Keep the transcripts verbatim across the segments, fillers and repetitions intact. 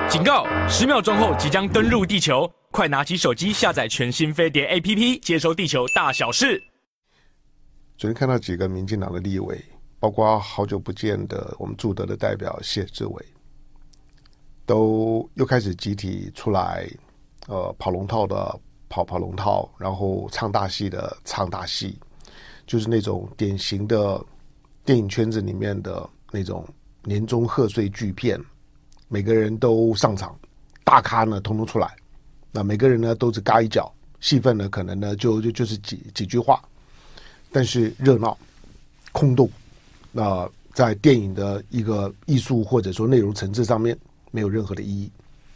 警告！十秒钟后即将登陆地球，快拿起手机下载全新飞碟 A P P， 接收地球大小事。 昨天看到几个民进党的立委，包括好久不见的我们驻德的代表谢志伟，都又开始集体出来，呃，跑龙套的跑跑龙套，然后唱大戏的唱大戏，就是那种典型的电影圈子里面的那种年终贺岁巨片。每个人都上场，大咖呢统统出来，那每个人呢都只嘎一脚，戏份呢可能呢就就就是几几句话，但是热闹空洞，那在电影的一个艺术或者说内容层次上面没有任何的意义。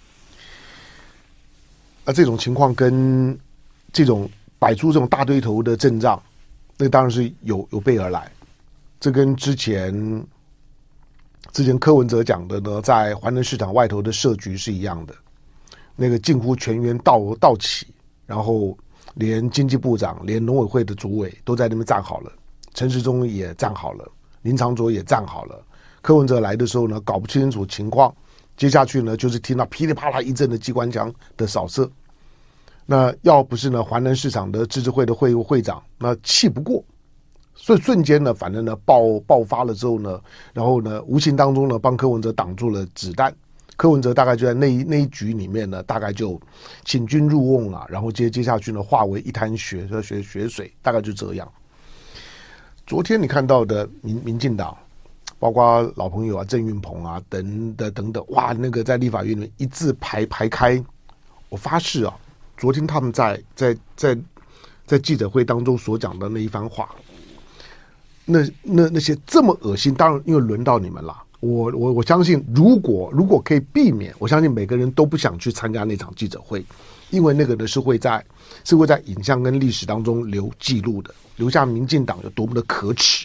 那这种情况跟这种摆出这种大堆头的阵仗，那当然是有有备而来。这跟之前。之前柯文哲讲的呢，在环能市场外头的设局是一样的，那个近乎全员到到齐，然后连经济部长、连农委会的主委都在那边站好了，陈时中也站好了，林长佐也站好了。柯文哲来的时候呢，搞不清楚情况，接下去呢就是听到噼里啪啦一阵的机关枪的扫射。那要不是呢环能市场的自治会的会务会长，那气不过。所以瞬间呢，反正呢爆爆发了之后呢，然后呢无形当中呢帮柯文哲挡住了子弹。柯文哲大概就在那一那一局里面呢，大概就请君入瓮啊，然后接接下去呢化为一滩血血血水，大概就这样。昨天你看到的民民进党，包括老朋友啊郑运鹏啊等的等等，哇，那个在立法院里面一字排排开，我发誓啊，昨天他们在在在在记者会当中所讲的那一番话。那那那些这么恶心，当然因为轮到你们了。我我我相信，如果如果可以避免，我相信每个人都不想去参加那场记者会，因为那个呢是会在是会在影像跟历史当中留记录的，留下民进党有多么的可耻。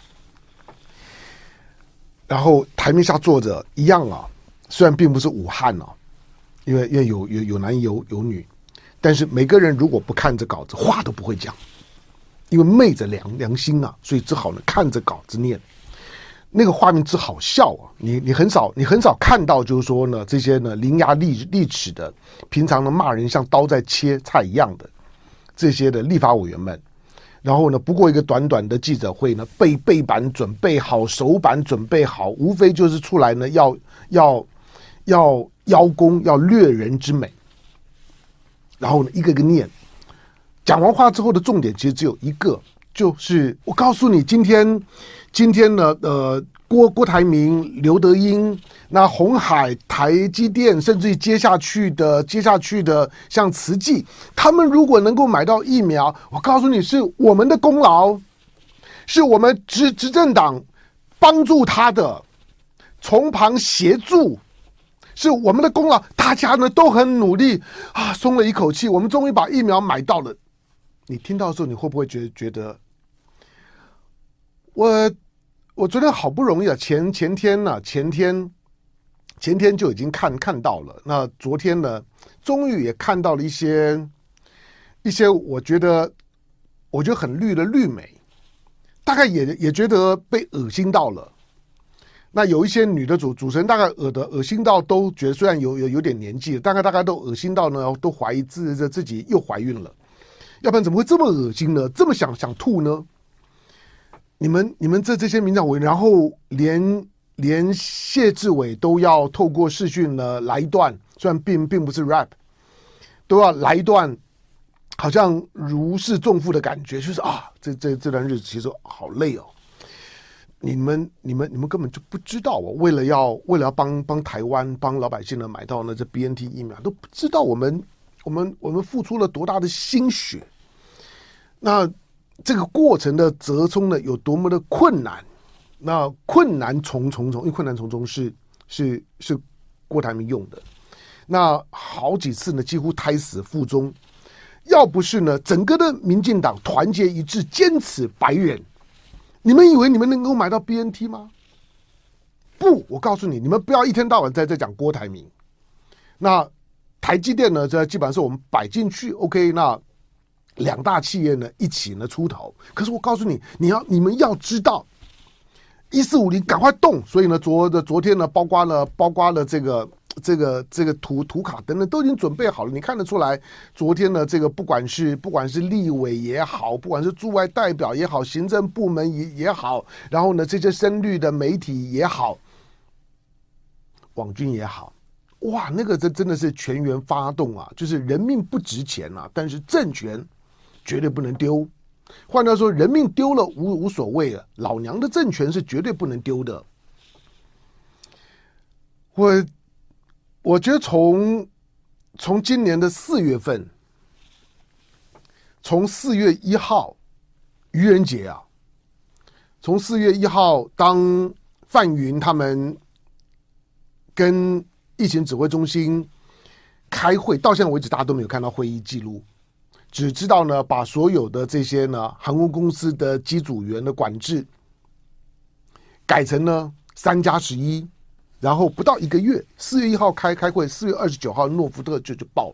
然后台面下坐着一样啊，虽然并不是武汉啊，因为因为有有有男有有女，但是每个人如果不看着稿子，话都不会讲。因为昧着良良心啊，所以只好呢看着稿子念，那个画面之好笑啊！你你很少你很少看到，就是说呢这些呢伶牙俐俐齿的，平常呢骂人像刀在切菜一样的这些的立法委员们，然后呢不过一个短短的记者会呢，背背板准备好，手板准备好，无非就是出来呢要要要邀功，要掠人之美，然后呢一个个念。讲完话之后的重点其实只有一个，就是我告诉你，今天，今天呢，呃，郭郭台铭、刘德英，那鸿海、台积电，甚至于接下去的接下去的像慈济，他们如果能够买到疫苗，我告诉你是我们的功劳，是我们执执政党帮助他的，从旁协助。是我们的功劳，大家呢都很努力啊，松了一口气，我们终于把疫苗买到了。你听到的时候，你会不会觉得觉得，我我昨天好不容易啊，前前天呢、啊，前天前天就已经看看到了，那昨天呢，终于也看到了一些一些，我觉得我觉得很绿的绿媒，大概也也觉得被恶心到了。那有一些女的主主持人大概恶的恶心到都觉得，虽然有有有点年纪了，大概大概都恶心到呢，都怀疑自自己又怀孕了。要不然怎么会这么恶心呢？这么想想吐呢？你们你们这这些民调委员，然后连连谢志伟都要透过视讯呢来一段，虽然并并不是 rap， 都要来一段，好像如释重负的感觉，就是啊，这这这段日子其实好累哦。你们你们你们根本就不知道哦，为了要为了要帮帮台湾帮老百姓呢买到呢这 B N T 疫苗，都不知道我们我们我们付出了多大的心血。那这个过程的折冲呢有多么的困难？那困难重重重，因为困难重重是是是郭台铭用的。那好几次呢几乎胎死腹中，要不是呢整个的民进党团结一致，坚持百元。你们以为你们能够买到 B N T 吗？不，我告诉你，你们不要一天到晚在这讲郭台铭。那台积电呢，这基本上是我们摆进去 ，OK， 那两大企业呢一起呢出头。可是我告诉你，你要你们要知道，一四五零赶快动。所以呢，昨的昨天呢，包括了包括了这个这个这个图图卡等等都已经准备好了，你看得出来，昨天呢，这个不管是不管是立委也好，不管是驻外代表也好，行政部门也也好，然后呢，这些深绿的媒体也好，网军也好，哇，那个真真的是全员发动啊！就是人命不值钱啊，但是政权绝对不能丢。换句话说，人命丢了无无所谓了，老娘的政权是绝对不能丢的。我。我觉得从从今年的四月份，从四月一号愚人节啊，从四月一号当范云他们跟疫情指挥中心开会，到现在为止大家都没有看到会议记录，只知道呢把所有的这些呢航空公司的机组员的管制改成呢三加十一。然后不到一个月，四月一号开开会，四月二十九号诺福特就就爆了。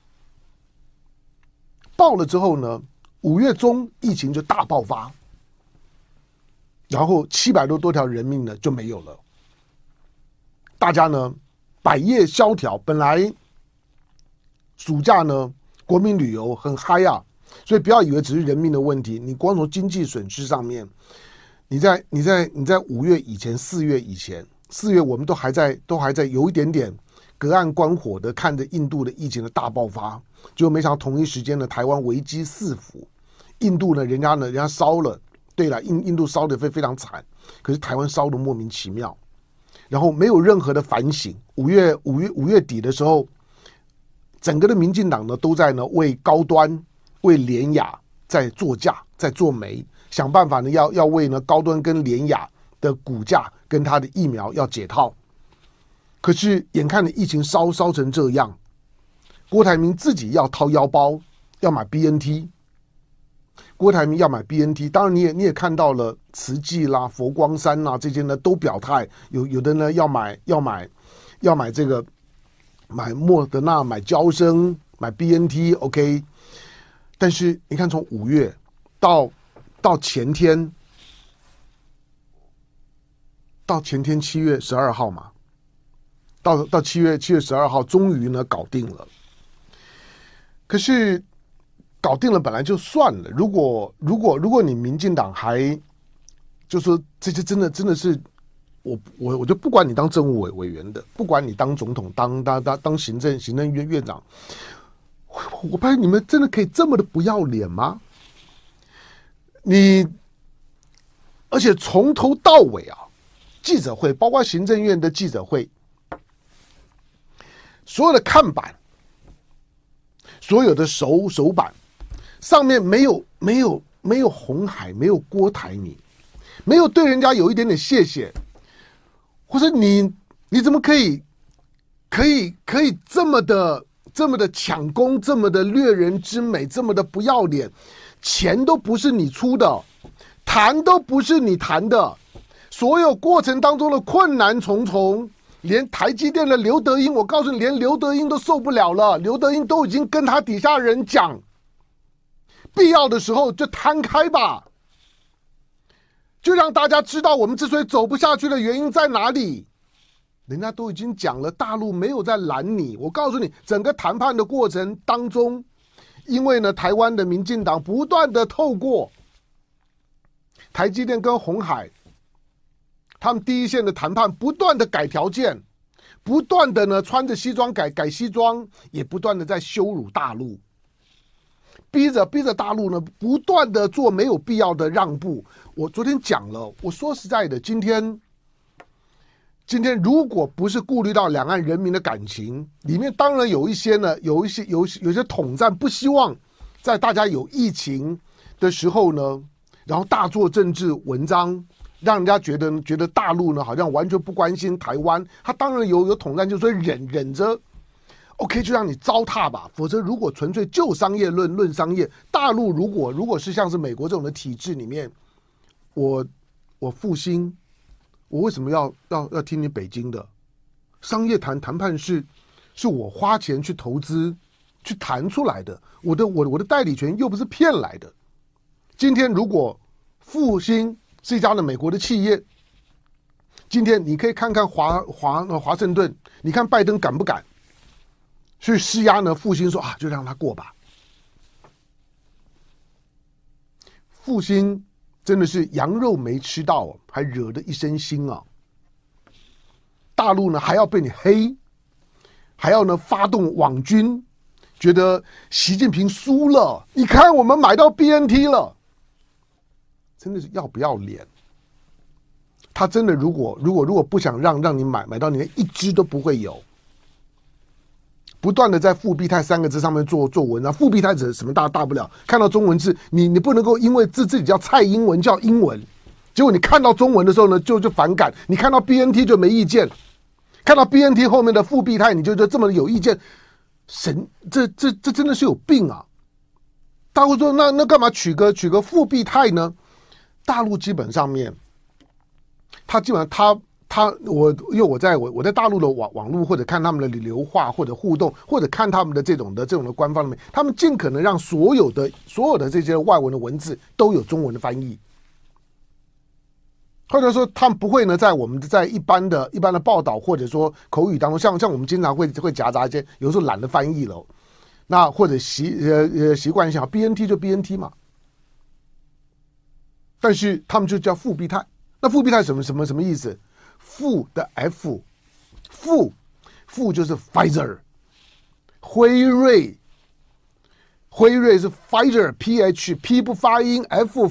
爆了之后呢，五月中疫情就大爆发，然后七百多多条人命呢就没有了。大家呢百业萧条，本来暑假呢国民旅游很嗨啊，所以不要以为只是人命的问题，你光从经济损失上面，你在你在你在五月以前、四月以前。四月我们都还在都还在有一点点隔岸观火的看着印度的疫情的大爆发，结果没想到同一时间呢，台湾危机四伏，印度呢人家呢人家烧了，对了，印印度烧的非非常惨，可是台湾烧的莫名其妙，然后没有任何的反省。五月五月五月底的时候，整个的民进党呢都在呢为高端为联亚在做价在做媒，想办法呢要要为呢高端跟联亚的股价跟他的疫苗要解套，可是眼看着疫情烧烧成这样，郭台铭自己要掏腰包要买 B N T， 郭台铭要买 B N T， 当然你也你也看到了慈济啦、佛光山啦这些呢都表态，有有的呢要买要买要买这个买莫德纳、买嬌生、买 B N T，OK， 但是你看从五月到到前天。到前天七月十二号嘛，到到七月七月十二号，终于呢搞定了。可是搞定了本来就算了，如果如果如果你民进党还就说这些真的真的是我我我就不管你当政务委委员的，不管你当总统当当当当行政行政院院长，我我发现你们真的可以这么的不要脸吗？你而且从头到尾啊。记者会包括行政院的记者会，所有的看板，所有的手手板上面没有没有没有鸿海，没有郭台铭，没有对人家有一点点谢谢，或者你你怎么可以可以可以这么的这么的抢功，这么的掠人之美，这么的不要脸，钱都不是你出的，谈都不是你谈的。所有过程当中的困难重重，连台积电的刘德英，我告诉你，连刘德英都受不了了。刘德英都已经跟他底下人讲，必要的时候就摊开吧，就让大家知道我们之所以走不下去的原因在哪里。人家都已经讲了，大陆没有在拦你。我告诉你，整个谈判的过程当中，因为呢，台湾的民进党不断的透过台积电跟鸿海。他们第一线的谈判不断的改条件，不断的呢穿着西装改改西装，也不断的在羞辱大陆，逼着逼着大陆呢不断的做没有必要的让步。我昨天讲了，我说实在的，今天今天如果不是顾虑到两岸人民的感情，里面当然有一些呢，有一些有有些统战不希望在大家有疫情的时候呢，然后大做政治文章。让人家觉得觉得大陆呢好像完全不关心台湾，他当然有有统战，就说忍忍着 ，OK 就让你糟蹋吧。否则如果纯粹就商业论论商业，大陆如果如果是像是美国这种的体制里面，我我复兴，我为什么要要要听你北京的？商业谈谈判是是我花钱去投资去谈出来的，我的我我的代理权又不是骗来的。今天如果复兴是一家的美国的企业，今天你可以看看华华华盛顿， 你看拜登敢不敢去施压呢？复兴说啊，就让他过吧。复兴真的是羊肉没吃到，还惹得一身腥啊！大陆呢还要被你黑，还要呢发动网军，觉得习近平输了。你看我们买到 B N T 了，真的是要不要脸？他真的如果如果如果不想让让你买买到，你连一只都不会有。不断的在复必泰三个字上面做做文章，复必泰指什么大大不了？看到中文字，你你不能够因为字自己叫蔡英文叫英文，结果你看到中文的时候呢，就就反感；你看到 B N T 就没意见，看到 B N T 后面的复必泰，你就觉得这么有意见，神，这这这真的是有病啊！大陆说那那干嘛取个取个复必泰呢？大陆基本上面，他基本上他。他我因为我在我我在大陆的网网络或者看他们的流话或者互动或者看他们的这种的这种的官方里面，他们尽可能让所有的所有的这些外文的文字都有中文的翻译，或者说他们不会呢在我们在一般的一般的报道或者说口语当中，像像我们经常会会夹杂一些，有时候懒得翻译了，那或者习呃呃习惯性 B N T 就 B N T 嘛，但是他们就叫复必泰，那复必泰什么什么什么意思？复的 F， 复复就是 Pfizer， 辉瑞，辉瑞是 Pfizer，P H P 不发音 ，F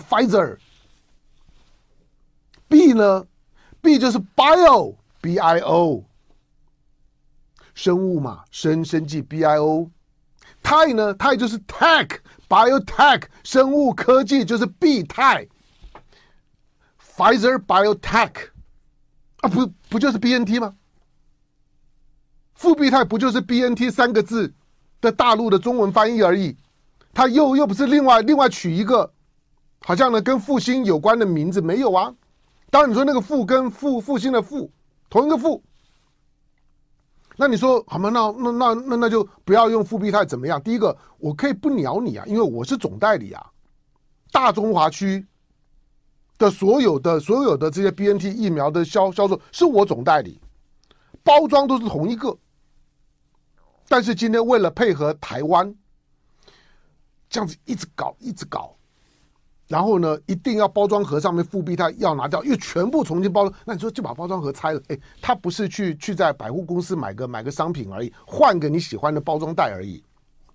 Pfizer。B 呢 ？B 就是 Bio B I O， 生物嘛，生生技 B I O。泰呢？泰就是 Tech Biotech， 生物科技就是 B 泰 ，Pfizer Biotech。啊，不不就是 B N T 吗？复必泰不就是 B N T 三个字的大陆的中文翻译而已，它又又不是另外另外取一个，好像呢跟复兴有关的名字没有啊？当然你说那个复跟复复兴的复同一个复，那你说好吗？那那那那那就不要用复必泰怎么样？第一个我可以不鸟你啊，因为我是总代理啊，大中华区。的所有的所有的这些 B N T 疫苗的销销售是我总代理，包装都是同一个，但是今天为了配合台湾，这样子一直搞一直搞，然后呢，一定要包装盒上面复必泰要拿掉，又全部重新包装。那你说就把包装盒拆了？哎，他不是去去在百货公司买个买个商品而已，换个你喜欢的包装袋而已，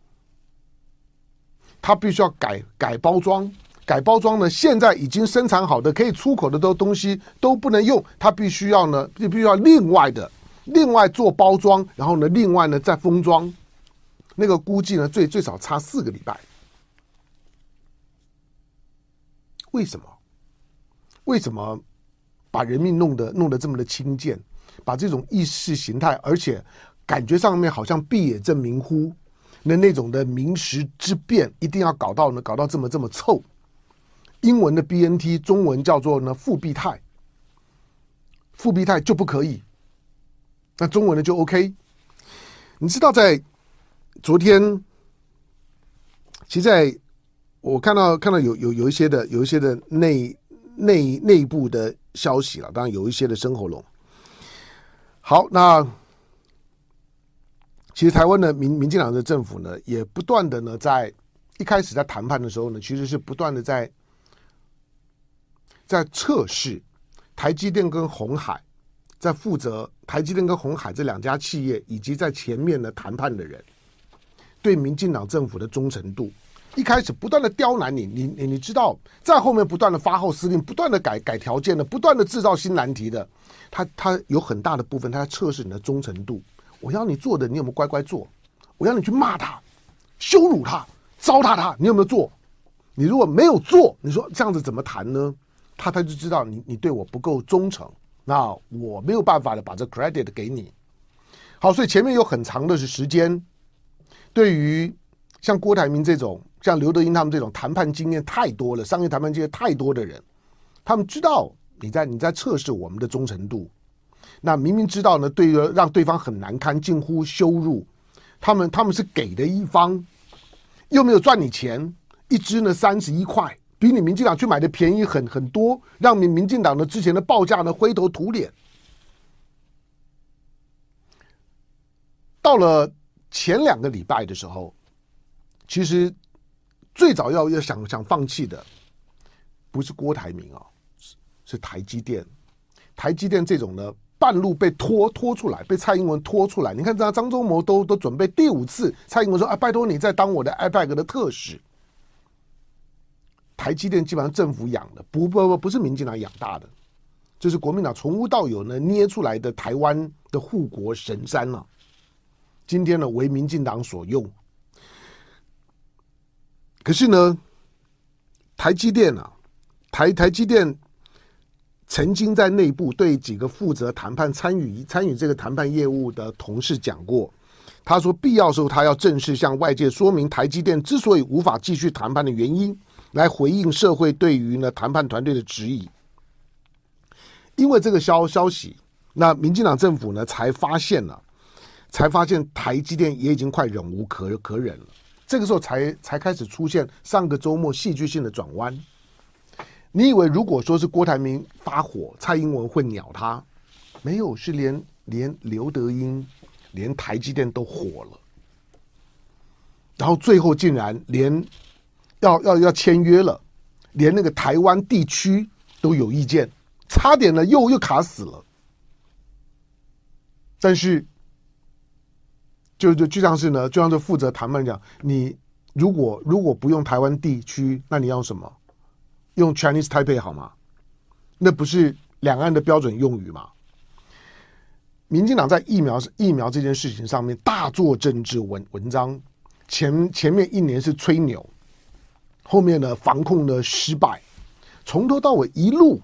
他必须要改改包装。改包装呢？现在已经生产好的可以出口的都东西都不能用，它必须要呢，必须要另外的，另外做包装，然后呢，另外呢再封装，那个估计呢最最少差四个礼拜。为什么？为什么把人命弄得弄得这么的轻贱？把这种意识形态，而且感觉上面好像必也正名乎那那种的名实之辩，一定要搞到呢，搞到这么这么臭。英文的 B N T， 中文叫做呢复必泰，复必泰就不可以，那中文的就 OK。你知道在昨天，其实在我看到看到有有有一些的有一些的内内内部的消息了，当然有一些的生喉咙。好，那其实台湾的民民进党的政府呢，也不断的呢在一开始在谈判的时候呢，其实是不断的在。在测试台积电跟鸿海，在负责台积电跟鸿海这两家企业，以及在前面的谈判的人，对民进党政府的忠诚度，一开始不断的刁难你，你你你知道，在后面不断的发号施令，不断的改改条件的，不断的制造新难题的，他他有很大的部分他在测试你的忠诚度。我要你做的，你有没有乖乖做？我要你去骂他、羞辱他、糟蹋他，你有没有做？你如果没有做，你说这样子怎么谈呢？他他就知道你你对我不够忠诚，那我没有办法的把这 credit 给你。好，所以前面有很长的时间，对于像郭台铭这种、像刘德音他们这种谈判经验太多了、商业谈判经验太多的人，他们知道你在你在测试我们的忠诚度。那明明知道呢，对于让对方很难堪、近乎羞辱，他们他们是给的一方，又没有赚你钱，一支呢三十一块。比你民进党去买的便宜很很多，让民民进党的之前的报价呢灰头土脸。 到了前两个礼拜的时候，其实最早要要想想放弃的，不是郭台铭啊，是是台积电。台积电这种呢，半路被拖拖出来，被蔡英文拖出来。你看，张张忠谋都都准备第五次，蔡英文说：“啊，拜托你再当我的 I P A C 的特使。”台积电基本上政府养的，不不不不是民进党养大的，就是国民党从无到有呢捏出来的台湾的护国神山啊。今天呢为民进党所用。可是呢，台积电啊，台台积电。曾经在内部对几个负责谈判、参与参与这个谈判业务的同事讲过，他说必要时候他要正式向外界说明台积电之所以无法继续谈判的原因，来回应社会对于呢谈判团队的质疑。因为这个消消息，那民进党政府呢才发现了，才发现台积电也已经快忍无可可忍了。这个时候才才开始出现上个周末戏剧性的转弯。你以为如果说是郭台铭发火，蔡英文会鸟他？没有，是连连刘德英、连台积电都火了，然后最后竟然连要要要签约了，连那个台湾地区都有意见，差点呢又又卡死了。但是就就就像是呢，就像是负责谈判讲，你如果如果不用台湾地区，那你要什么？用 Chinese Taipei 好吗？那不是两岸的标准用语吗？民进党在疫苗疫苗这件事情上面大做政治文文章，前前面一年是吹牛，后面呢防控的失败，从头到尾一路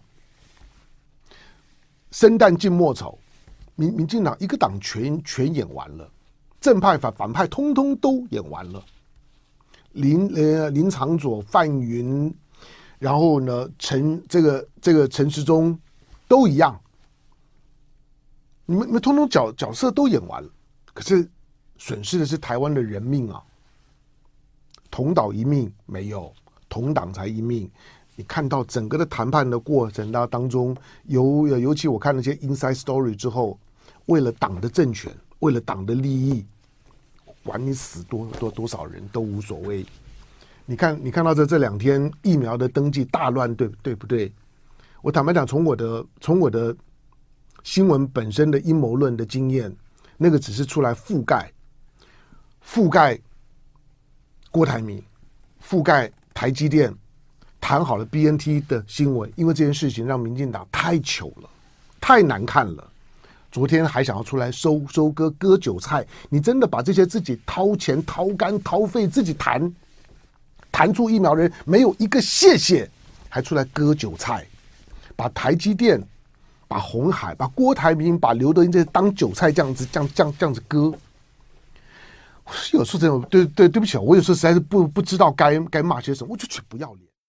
生旦净末丑，民民进党一个党全全演完了，正派反反派通通都演完了，林呃林昶佐、范云。然后呢，陈这个这个陈时中都一样，你们你们通通角角色都演完了，可是损失的是台湾的人命啊！同岛一命没有，同党才一命。你看到整个的谈判的过程当中，尤尤其我看那些 inside story 之后，为了党的政权，为了党的利益，管你死多多多少人都无所谓。你看，你看到这这两天疫苗的登记大乱，对对不对？我坦白讲，从我的从我的新闻本身的阴谋论的经验，那个只是出来覆盖覆盖郭台铭，覆盖台积电，谈好了 B N T 的新闻，因为这件事情让民进党太糗了，太难看了。昨天还想要出来收收割割韭菜，你真的把这些自己掏钱掏肝掏肺自己谈。谈出疫苗人没有一个谢谢，还出来割韭菜，把台积电、把鸿海、把郭台铭、把刘德英这当韭菜这样子、这样、这样、这样子割。有时候真的对对对不起，我有时候实在是不不知道该该骂些什么，我就觉得不要脸。